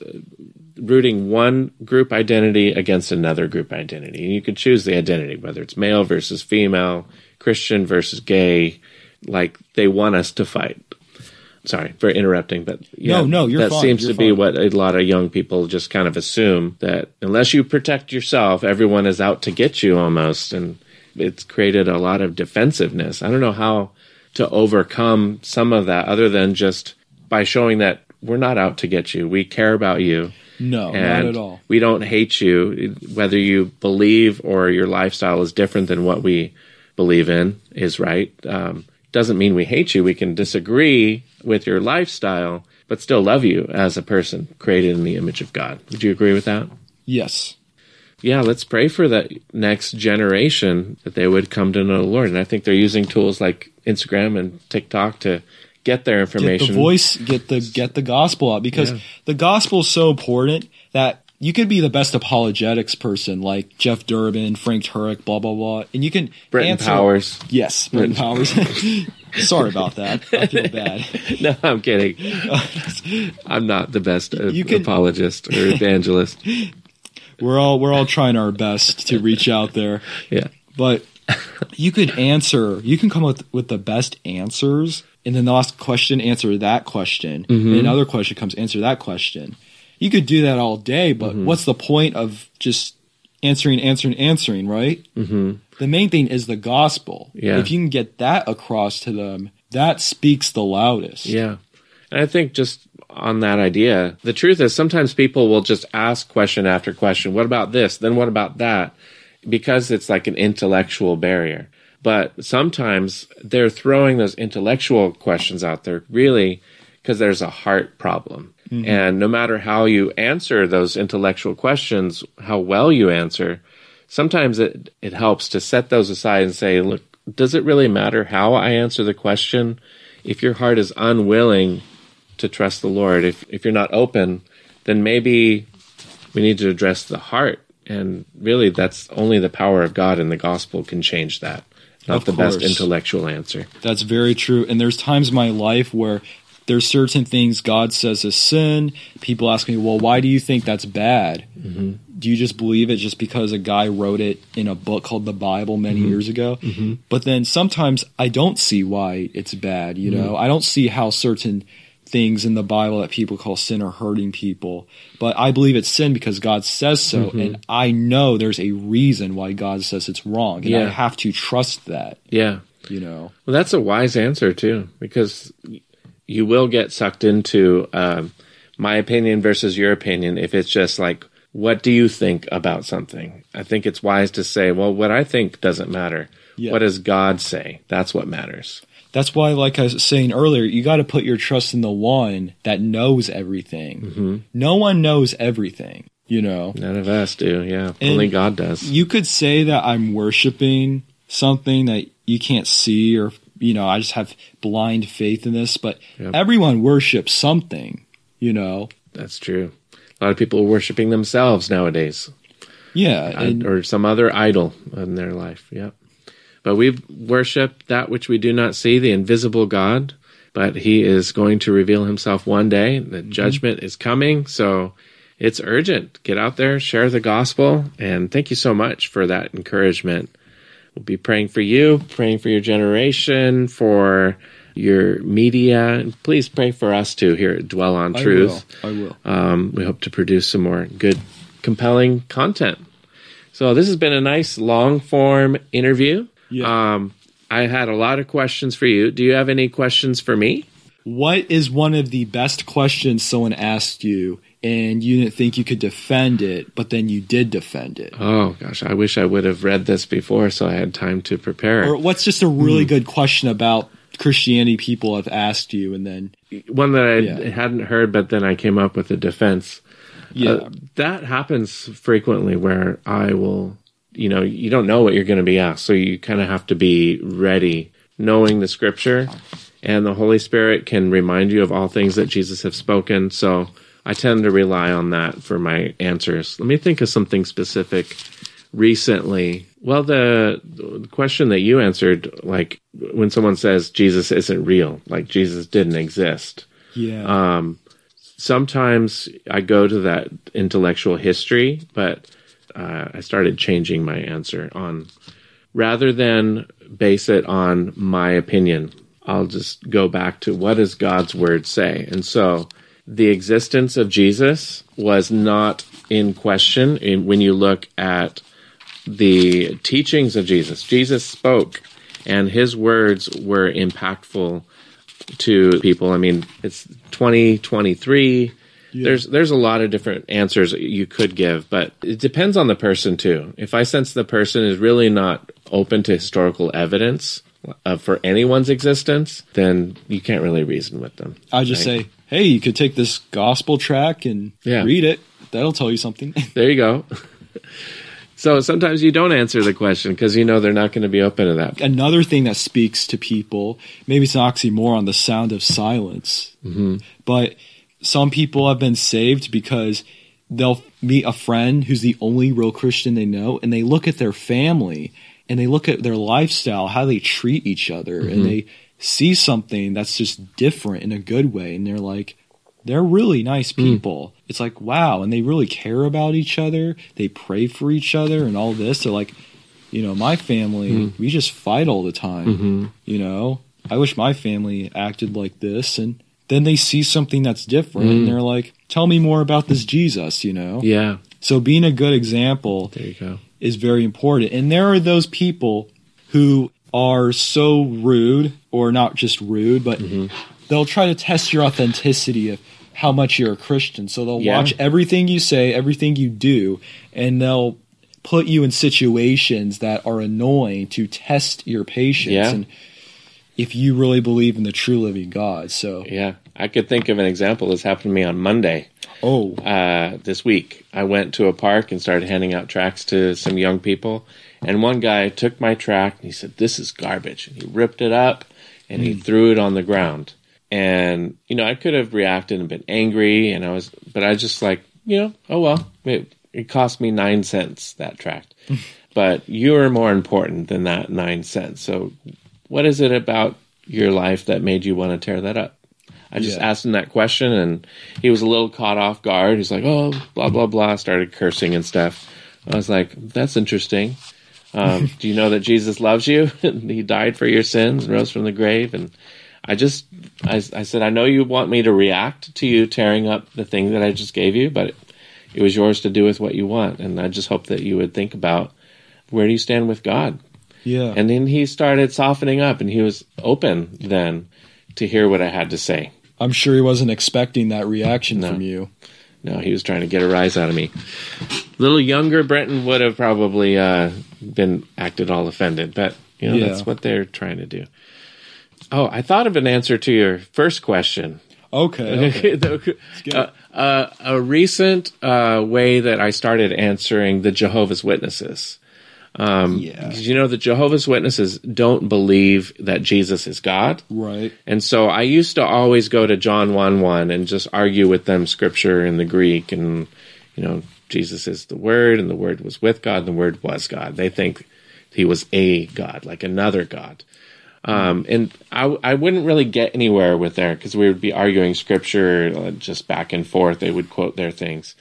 rooting one group identity against another group identity. And you can choose the identity, whether it's male versus female, Christian versus gay, like they want us to fight. Sorry for interrupting, but yeah, no, no, you're that fine. seems you're to be fine. what a lot of young people just kind of assume, that unless you protect yourself, everyone is out to get you almost. And it's created a lot of defensiveness. I don't know how to overcome some of that other than just by showing that we're not out to get you. We care about you. No, and not at all. We don't hate you. Whether you believe or your lifestyle is different than what we believe in is right. Um, doesn't mean we hate you. We can disagree with your lifestyle, but still love you as a person created in the image of God. Would you agree with that? Yes. Yeah, let's pray for that next generation that they would come to know the Lord. And I think they're using tools like Instagram and TikTok to get their information. Get the voice, get the get the gospel out, because yeah. the gospel is so important that you could be the best apologetics person like Jeff Durbin, Frank Turek, blah, blah, blah. And you can Brenton answer. Powers. Yes, Brenton Powers. Sorry about that. I feel bad. No, I'm kidding. I'm not the best you can, apologist or evangelist. We're all we're all trying our best to reach out there. Yeah. But you could answer, you can come up with, with the best answers, and then the last question, answer that question. Mm-hmm. And another question comes, answer that question. You could do that all day, but mm-hmm. what's the point of just answering, answering, answering, right? Mm-hmm. The main thing is the gospel. Yeah. If you can get that across to them, that speaks the loudest. Yeah. And I think just on that idea, the truth is sometimes people will just ask question after question. What about this? Then what about that? Because it's like an intellectual barrier. But sometimes they're throwing those intellectual questions out there really because there's a heart problem. Mm-hmm. And no matter how you answer those intellectual questions, how well you answer, sometimes it, it helps to set those aside and say, look, does it really matter how I answer the question? If your heart is unwilling to trust the Lord, if, if you're not open, then maybe we need to address the heart. And really, that's only the power of God and the gospel can change that, not of the course. best intellectual answer. That's very true. And there's times in my life where there's certain things God says is sin. People ask me, well, why do you think that's bad? Mm-hmm. Do you just believe it just because a guy wrote it in a book called the Bible many mm-hmm. years ago? Mm-hmm. But then sometimes I don't see why it's bad. You know, mm-hmm. I don't see how certain things in the Bible that people call sin are hurting people. But I believe it's sin because God says so. Mm-hmm. And I know there's a reason why God says it's wrong. And yeah. I have to trust that. Yeah. You know. Well, that's a wise answer, too, because you will get sucked into um, my opinion versus your opinion if it's just like, what do you think about something? I think it's wise to say, well, what I think doesn't matter. Yeah. What does God say? That's what matters. That's why, like I was saying earlier, you got to put your trust in the one that knows everything. Mm-hmm. No one knows everything, you know. None of us do, yeah. And only God does. You could say that I'm worshiping something that you can't see, or, you know, I just have blind faith in this, but yep. everyone worships something, you know. That's true. A lot of people are worshiping themselves nowadays. Yeah. And, or some other idol in their life, yep. But we worship that which we do not see, the invisible God. But he is going to reveal himself one day. The mm-hmm. judgment is coming, so it's urgent. Get out there, share the gospel, and thank you so much for that encouragement. We'll be praying for you, praying for your generation, for your media. Please pray for us, too, here at Dwell on Truth. I will. I will. Um, we hope to produce some more good, compelling content. So this has been a nice long-form interview. Yeah. Um, I had a lot of questions for you. Do you have any questions for me? What is one of the best questions someone asked you and you didn't think you could defend it, but then you did defend it? Oh, gosh, I wish I would have read this before so I had time to prepare. Or what's just a really mm. good question about Christianity people have asked you, and then... One that I yeah. hadn't heard, but then I came up with a defense. Yeah. Uh, that happens frequently where I will, you know, you don't know what you're going to be asked, so you kind of have to be ready, knowing the scripture, and the Holy Spirit can remind you of all things that Jesus have spoken, so I tend to rely on that for my answers. Let me think of something specific recently. Well, the, the question that you answered, like when someone says Jesus isn't real, like Jesus didn't exist. Yeah. Um, sometimes I go to that intellectual history, but uh, I started changing my answer on, rather than base it on my opinion, I'll just go back to what does God's word say? And so the existence of Jesus was not in question in, when you look at the teachings of Jesus. Jesus spoke, and his words were impactful to people. I mean, it's twenty twenty-three. Yeah. There's there's a lot of different answers you could give, but it depends on the person too. If I sense the person is really not open to historical evidence uh, for anyone's existence, then you can't really reason with them. I just right? say, hey, you could take this gospel track and yeah. read it. That'll tell you something. There you go. So sometimes you don't answer the question because you know they're not going to be open to that. Another thing that speaks to people, maybe it's an oxymoron, the sound of silence. Mm-hmm. But some people have been saved because they'll meet a friend who's the only real Christian they know, and they look at their family, and they look at their lifestyle, how they treat each other, mm-hmm. and they see something that's just different in a good way, and they're like, they're really nice people. Mm. It's like, wow, and they really care about each other. They pray for each other and all this. They're like, you know, my family, mm. we just fight all the time. Mm-hmm. You know, I wish my family acted like this. And then they see something that's different, mm. and they're like, tell me more about this Jesus, you know? Yeah. So being a good example there you go. is very important. And there are those people who are so rude, or not just rude, but mm-hmm. they'll try to test your authenticity of how much you're a Christian. So they'll yeah. watch everything you say, everything you do, and they'll put you in situations that are annoying to test your patience yeah. and if you really believe in the true living God. So yeah, I could think of an example that's happened to me on Monday. Oh, uh, this week I went to a park and started handing out tracts to some young people, and one guy took my tract and he said, "This is garbage," and he ripped it up and mm. he threw it on the ground. And, you know, I could have reacted and been angry, and I was, but I just like, you know, oh well, it, it cost me nine cents, that tract. But you're more important than that nine cents. So what is it about your life that made you want to tear that up? I just yeah. asked him that question, and he was a little caught off guard. He's like, oh, blah, blah, blah, started cursing and stuff. I was like, that's interesting. Um, do you know that Jesus loves you? He died for your sins and rose from the grave, and I just, I, I said, I know you want me to react to you tearing up the thing that I just gave you, but it, it was yours to do with what you want. And I just hope that you would think about, where do you stand with God? Yeah. And then he started softening up, and he was open then to hear what I had to say. I'm sure he wasn't expecting that reaction no. from you. No, he was trying to get a rise out of me. A little younger Brenton would have probably uh, been acted all offended, but you know yeah. that's what they're trying to do. Oh, I thought of an answer to your first question. Okay. okay. uh, uh, a recent uh, way that I started answering the Jehovah's Witnesses. Um, yeah. You know, the Jehovah's Witnesses don't believe that Jesus is God. Right. And so I used to always go to John one one and just argue with them scripture in the Greek. And, you know, Jesus is the Word, and the Word was with God, and the Word was God. They think he was a God, like another God. Um, and I, I wouldn't really get anywhere with there because we would be arguing scripture uh, just back and forth. They would quote their things.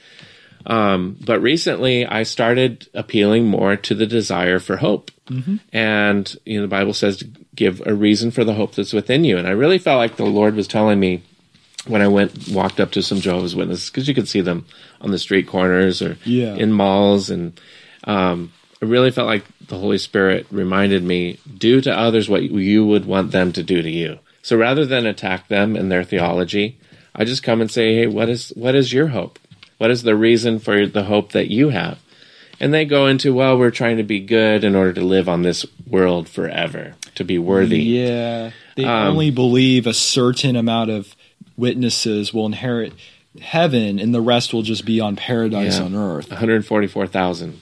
Um, but recently I started appealing more to the desire for hope. Mm-hmm. And, you know, the Bible says to give a reason for the hope that's within you. And I really felt like the Lord was telling me when I went, walked up to some Jehovah's Witnesses, because you could see them on the street corners or yeah. in malls. And, um, I really felt like the Holy Spirit reminded me, do to others what you would want them to do to you. So rather than attack them and their theology, I just come and say, hey, what is what is your hope? What is the reason for the hope that you have? And they go into, well, we're trying to be good in order to live on this world forever, to be worthy. Yeah. They Um, only believe a certain amount of witnesses will inherit heaven, and the rest will just be on paradise Yeah. on earth. one hundred forty-four thousand.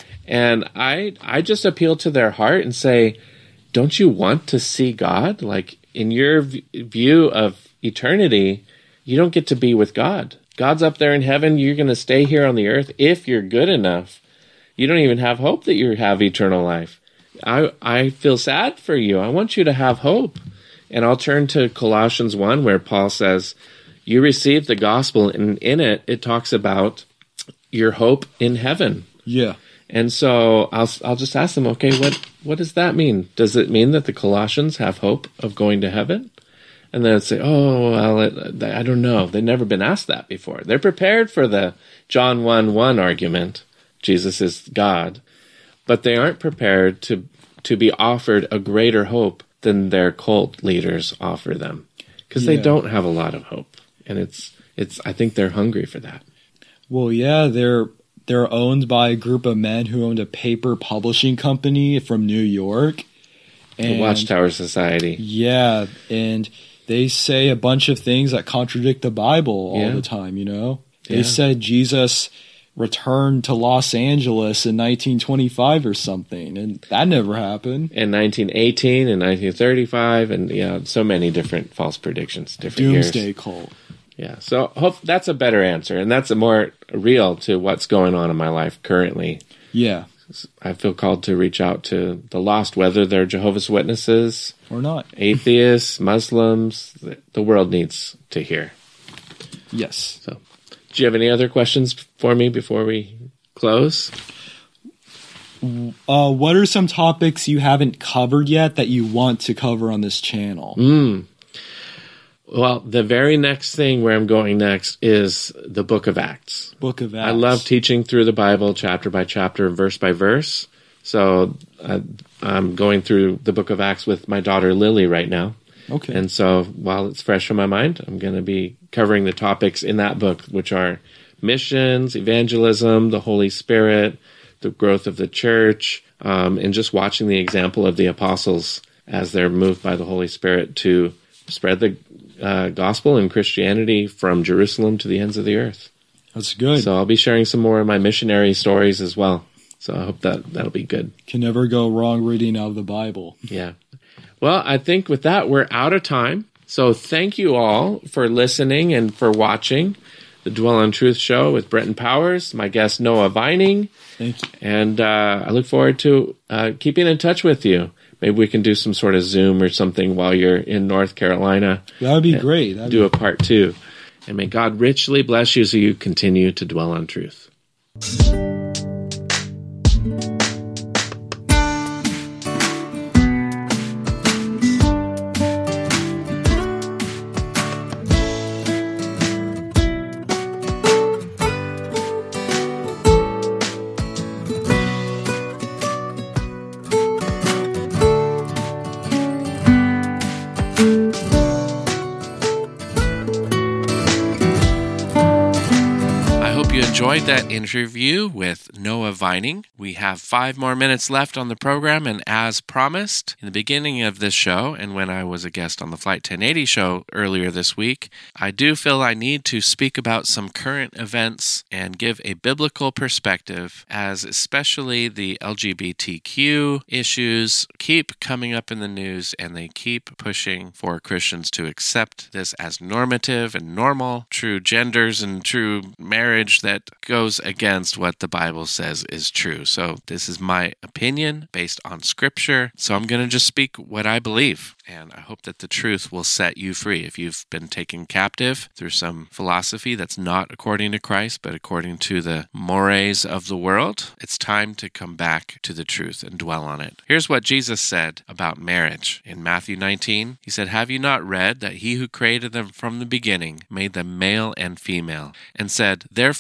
And I I just appeal to their heart and say, don't you want to see God? Like, in your v- view of eternity, you don't get to be with God. God's up there in heaven. You're going to stay here on the earth if you're good enough. You don't even have hope that you have eternal life. I I feel sad for you. I want you to have hope. And I'll turn to Colossians one, where Paul says, you received the gospel, and in it, it talks about your hope in heaven. Yeah. And so I'll I'll just ask them, okay, what, what does that mean? Does it mean that the Colossians have hope of going to heaven? And then say, oh, well, it, I don't know. They've never been asked that before. They're prepared for the John one one argument, Jesus is God, but they aren't prepared to to be offered a greater hope than their cult leaders offer them, because Yeah. they don't have a lot of hope. And it's it's I think they're hungry for that. Well, yeah, they're they're owned by a group of men who owned a paper publishing company from New York. The Watchtower Society. Yeah, and they say a bunch of things that contradict the Bible all Yeah. the time, you know? They Yeah. said Jesus returned to Los Angeles in nineteen twenty-five or something, and that never happened. In nineteen eighteen and nineteen thirty-five, and yeah, so many different false predictions, different Doomsday years. cult. Yeah, so hope that's a better answer, and that's a more real to what's going on in my life currently. Yeah, I feel called to reach out to the lost, whether they're Jehovah's Witnesses, or not. atheists, Muslims. The, the world needs to hear. Yes. So, do you have any other questions for me before we close? Uh, what are some topics you haven't covered yet that you want to cover on this channel? Mm. Well, the very next thing where I'm going next is the Book of Acts. Book of Acts. I love teaching through the Bible chapter by chapter, verse by verse. So uh, I'm going through the Book of Acts with my daughter Lily right now. Okay. And so while it's fresh on my mind, I'm going to be covering the topics in that book, which are missions, evangelism, the Holy Spirit, the growth of the church, um, and just watching the example of the apostles as they're moved by the Holy Spirit to spread the uh, gospel and Christianity from Jerusalem to the ends of the earth. That's good. So I'll be sharing some more of my missionary stories as well. So I hope that that'll be good. Can never go wrong reading out of the Bible. Yeah. Well, I think with that, we're out of time. So thank you all for listening and for watching the Dwell on Truth show with Brenton Powers, my guest Noah Vining. Thank you. And uh, I look forward to uh, keeping in touch with you. Maybe we can do some sort of Zoom or something while you're in North Carolina. That would be great. That'd Do be- a part two. And may God richly bless you so you continue to dwell on truth. Enjoyed that interview with Noah Vining. We have five more minutes left on the program, and as promised in the beginning of this show, and when I was a guest on the Flight ten eighty show earlier this week, I do feel I need to speak about some current events and give a biblical perspective, as especially the L G B T Q issues keep coming up in the news, and they keep pushing for Christians to accept this as normative and normal, true genders and true marriage that goes against what the Bible says is true. So this is my opinion based on Scripture. So I'm going to just speak what I believe. And I hope that the truth will set you free. If you've been taken captive through some philosophy that's not according to Christ, but according to the mores of the world, it's time to come back to the truth and dwell on it. Here's what Jesus said about marriage in Matthew nineteen. He said, "Have you not read that he who created them from the beginning made them male and female, and said, therefore a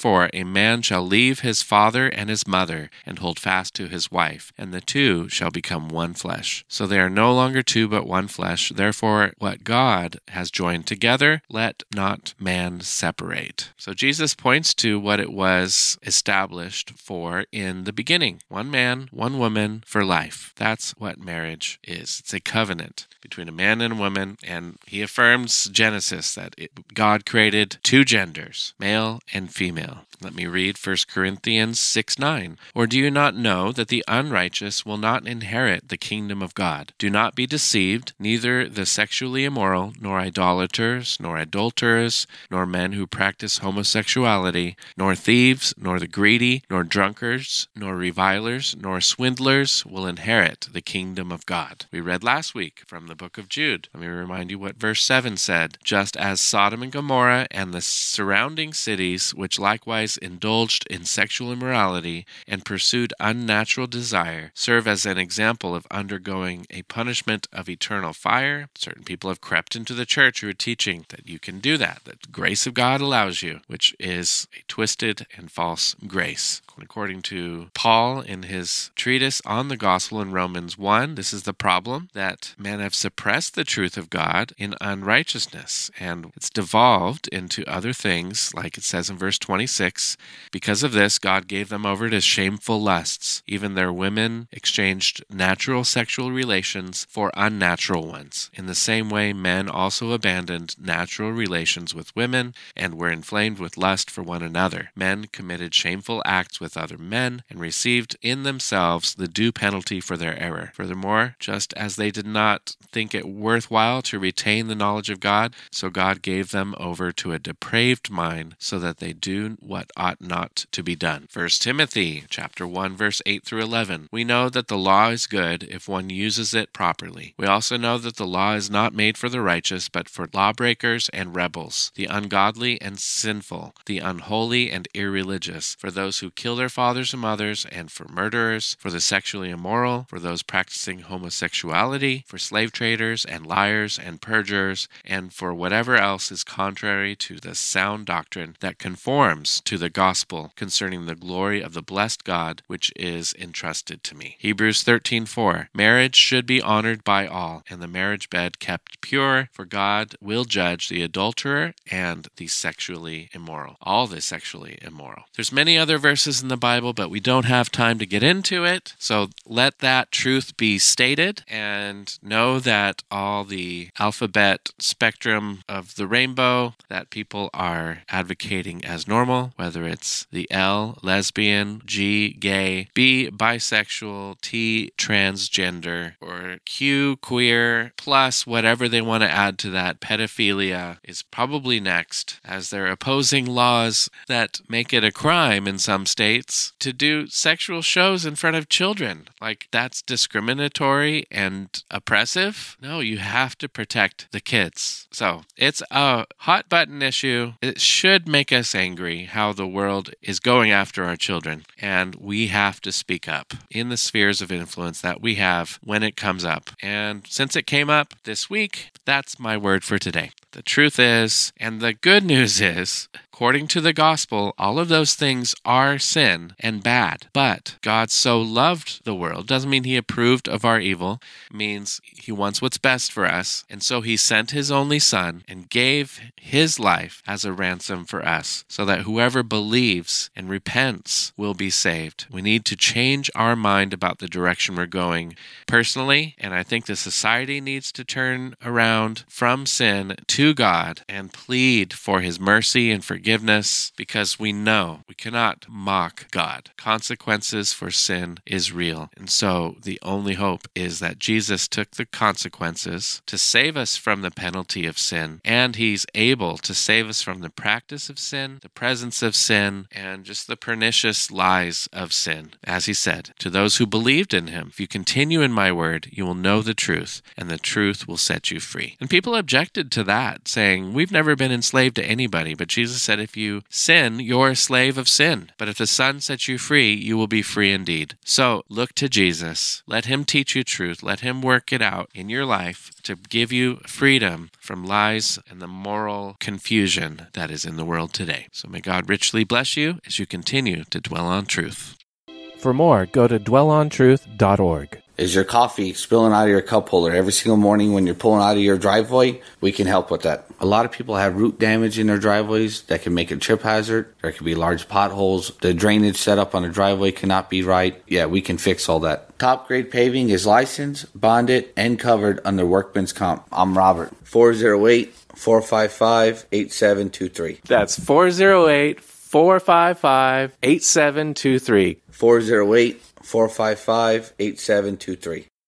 man shall leave his father and his mother and hold fast to his wife, and the two shall become one flesh. So they are no longer two but one flesh. Therefore, what God has joined together, let not man separate. So Jesus points to what it was established for in the beginning. One man, one woman for life. That's what marriage is. It's a covenant between a man and a woman, and he affirms Genesis that it, God created two genders, male and female. Let me read First Corinthians six nine. Or do you not know that the unrighteous will not inherit the kingdom of God? Do not be deceived, neither the sexually immoral, nor idolaters, nor adulterers, nor men who practice homosexuality, nor thieves, nor the greedy, nor drunkards, nor revilers, nor swindlers will inherit the kingdom of God. We read last week from the book of Jude. Let me remind you what verse seven said. Just as Sodom and Gomorrah and the surrounding cities, which likewise indulged in sexual immorality and pursued unnatural desire, serve as an example of undergoing a punishment of eternal fire. Certain people have crept into the church who are teaching that you can do that, that the grace of God allows you, which is a twisted and false grace. According to Paul in his treatise on the gospel in Romans one, this is the problem, that men have suppressed the truth of God in unrighteousness, and it's devolved into other things, like it says in verse twenty-six. Because of this, God gave them over to shameful lusts. Even their women exchanged natural sexual relations for unnatural ones. In the same way, men also abandoned natural relations with women and were inflamed with lust for one another. Men committed shameful acts with other men and received in themselves the due penalty for their error. Furthermore, just as they did not think it worthwhile to retain the knowledge of God, so God gave them over to a depraved mind so that they do what ought not to be done. First Timothy chapter one, verse eight through eleven. We know that the law is good if one uses it properly. We also know that the law is not made for the righteous, but for lawbreakers and rebels, the ungodly and sinful, the unholy and irreligious, for those who kill their fathers and mothers, and for murderers, for the sexually immoral, for those practicing homosexuality, for slave traders and liars and perjurers, and for whatever else is contrary to the sound doctrine that conforms to the gospel concerning the glory of the blessed God which is entrusted to me. Hebrews thirteen four. Marriage should be honored by all, and the marriage bed kept pure, for God will judge the adulterer and the sexually immoral. All the sexually immoral. There's many other verses in the Bible, but we don't have time to get into it. So let that truth be stated, and know that all the alphabet spectrum of the rainbow that people are advocating as normal, whether it's the L, lesbian, G, gay, B, bisexual, T, transgender, or Q, queer, plus whatever they want to add to that, pedophilia, is probably next, as they're opposing laws that make it a crime in some states to do sexual shows in front of children. Like, that's discriminatory and oppressive. No, you have to protect the kids. So it's a hot button issue. It should make us angry how the world is going after our children, and we have to speak up in the spheres of influence that we have when it comes up. And since it came up this week, that's my word for today. The truth is, and the good news is, according to the gospel, all of those things are sin and bad. But God so loved the world, doesn't mean he approved of our evil, it means he wants what's best for us. And so he sent his only son and gave his life as a ransom for us, so that whoever believes and repents will be saved. We need to change our mind about the direction we're going personally, and I think the society needs to turn around from sin to God and plead for his mercy and forgiveness, because we know we cannot mock God. Consequences for sin is real. And so the only hope is that Jesus took the consequences to save us from the penalty of sin, and he's able to save us from the practice of sin, the presence of sin, and just the pernicious lies of sin. As he said, to those who believed in him, if you continue in my word, you will know the truth, and the truth will set you free. And people objected to that, saying, we've never been enslaved to anybody. But Jesus said, that if you sin, you're a slave of sin. But if the Son sets you free, you will be free indeed. So look to Jesus. Let him teach you truth. Let him work it out in your life to give you freedom from lies and the moral confusion that is in the world today. So may God richly bless you as you continue to dwell on truth. For more, go to dwell on truth dot org. Is your coffee spilling out of your cup holder every single morning when you're pulling out of your driveway? We can help with that. A lot of people have root damage in their driveways that can make a trip hazard. There could be large potholes. The drainage setup on the driveway cannot be right. Yeah, we can fix all that. Top Grade Paving is licensed, bonded, and covered under Workman's Comp. I'm Robert. four oh eight, four five five, eight seven two three. That's four oh eight, four five five, eight seven two three. four oh eight, four five five, eight seven two three.